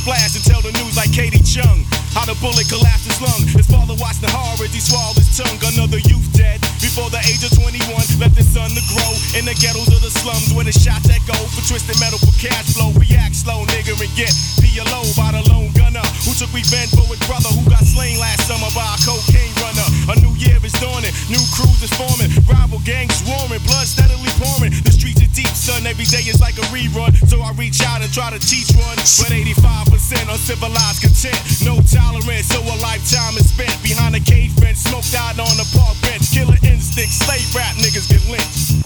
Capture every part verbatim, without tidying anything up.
flash and tell the news like Katie Chung. How the bullet collapsed his lung. His father watched the horror as he swallowed his tongue. Another youth dead before the age of twenty-one. Left his son to grow in the ghettos of the slums where the shots echo for twisted metal for cash flow. React slow, nigga, and get P L O by the lone gunner who took revenge for his brother who got slain last summer by a cocaine runner. A new year is dawning, new crews is forming, rival gangs swarming, blood steadily pouring. The streets are deep, son, every day is like a rerun. So I reach out and try to teach one, but eighty-five percent uncivilized content. No tolerance, so a lifetime is spent behind a cage fence, smoked out on a park bench. Killer instinct, slave rap niggas get lynched.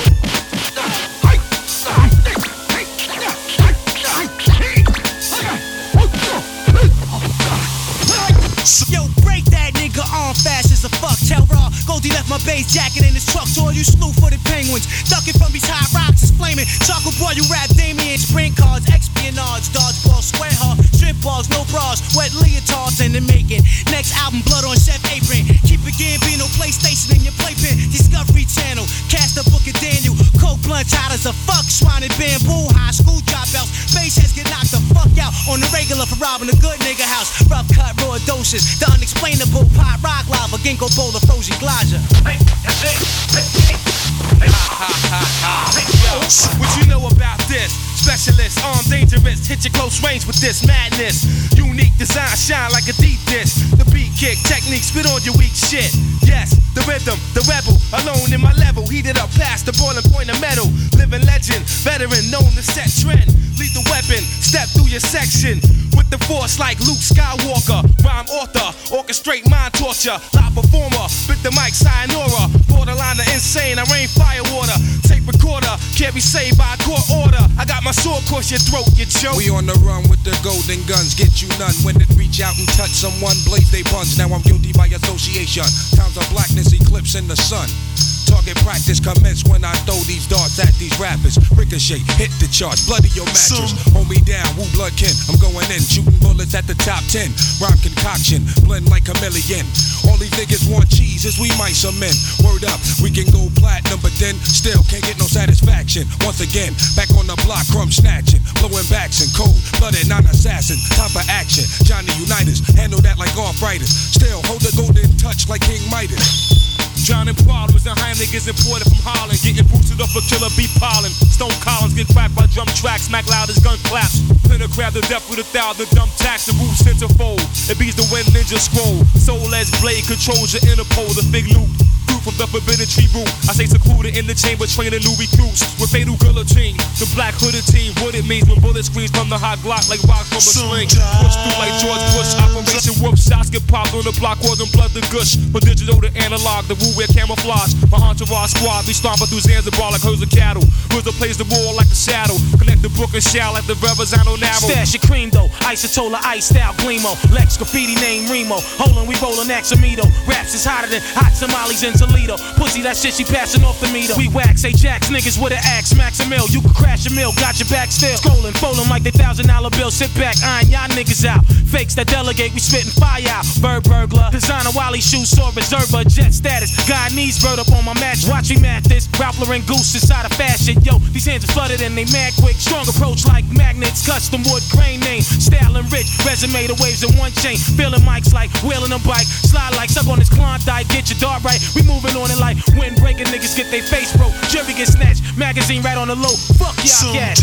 Yo, break that nigga on fast as a fuck. Tell Raw, Goldie left my bass jacket in his truck. So all you slew-footed penguins, ducking from these high rocks is flaming. Chocolate boy, you rap Damien, sprint cards, espionage, dodgeball, square hard, strip balls, no bras, wet leotards in the making. Next album, blood on chef apron. Keep a Gambino PlayStation in your playpen. Discovery Channel, cast a book of Daniel. Coke blunt hot as a fuck, swine and bamboo. High school dropouts, bass heads get knocked the fuck out on the regular for robbing a good nigga house. Rough cut, raw doses. The unexplainable pop rock lava, ginkgo boulder, frozen glaja. Hey, that's it. Hey, hey. Ha, ha, ha, ha. Yo, what you know about this? Specialist, armed, dangerous, hit your close range with this madness. Unique design, shine like a deep dish. The beat kick, technique, spit on your weak shit. Yes, the rhythm, the rebel, alone in my level. Heated up past the boiling point of metal. Living legend, veteran, known to set trend. Lethal weapon, step through your section. With the force like Luke Skywalker. Rhyme author, orchestrate mind torture. Live performer, bit the mic, sayonara. Borderline of insane, I rain fire water. Tape recorder, can't be saved by a court order. I got my sword across your throat, you joke. We on the run with the golden guns, get you none. When it reach out and touch someone, blaze they buns. Now I'm guilty by association. Times of blackness eclipsing the sun. Target practice commence when I throw these darts at these rappers. Ricochet, hit the charts, bloody your mattress. Hold me down, woo blood kin. I'm going in, shooting bullets at the top ten. Rhyme concoction, blend like chameleon. All these niggas want cheese as we might some men. Word up, we can go platinum, but then still can't get no satisfaction. Once again, back on the block, crumb snatching, blowing backs and cold blooded non-assassin. Top of action, Johnny Unitas, handle that like arthritis. Still hold the golden touch like King Midas. Drowning problems and high niggas imported from Holland. Getting boosted up for killer beat pollen. Stone Collins get cracked by drum tracks. Smack loud as gun claps. Pinner crab the death with a thousand dumb tax. The roof centerfold. It beats the wind ninja scroll. Soul as blade controls your Interpol. The big loot. Fruit from the forbidden tree root. I stay secluded in the chamber training new recruits. With fatal guillotine. The black hooded team. What it means when bullet screams from the hot Glock like rock from a sling. Push through like George Bush. Operation whoop. Shots get popped on the block. Causing blood to gush. From digital to analog. The rule wear camouflage. My entourage squad be stomping through Zanzibar like herds of cattle. RZA plays the roar like a shadow. Connect the brook and shall like the Verrazano narrow. Stash your cream though, isotola, ice style Glimo. Lex graffiti name Remo. Holin', we rollin' Axamito. Raps is hotter than hot tamales in Toledo. Pussy, that shit she passing off the meter. We wax, say jacks, niggas with an axe, max a mill. You can crash a mill, got your back still. Scrolling, folding like they thousand dollar bill. Sit back, iron y'all niggas out. Fakes that delegate, we spittin' fire out. Bird burglar, designer Wally shoes, saw reserver, jet status. God needs bird up on my match. Watch me mat this. Rappler and goose inside of fashion. Yo, these hands are flooded and they mad quick. Strong approach like magnets. Custom wood grain name. Style and rich. Resume the waves in one chain. Feeling mics like wheeling a bike. Slide like suck on this Klondike. Get your dart right. We moving on it like wind breaking niggas get they face broke. Jury get snatched. Magazine right on the low. Fuck y'all cats.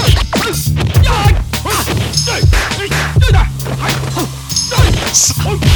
Sometimes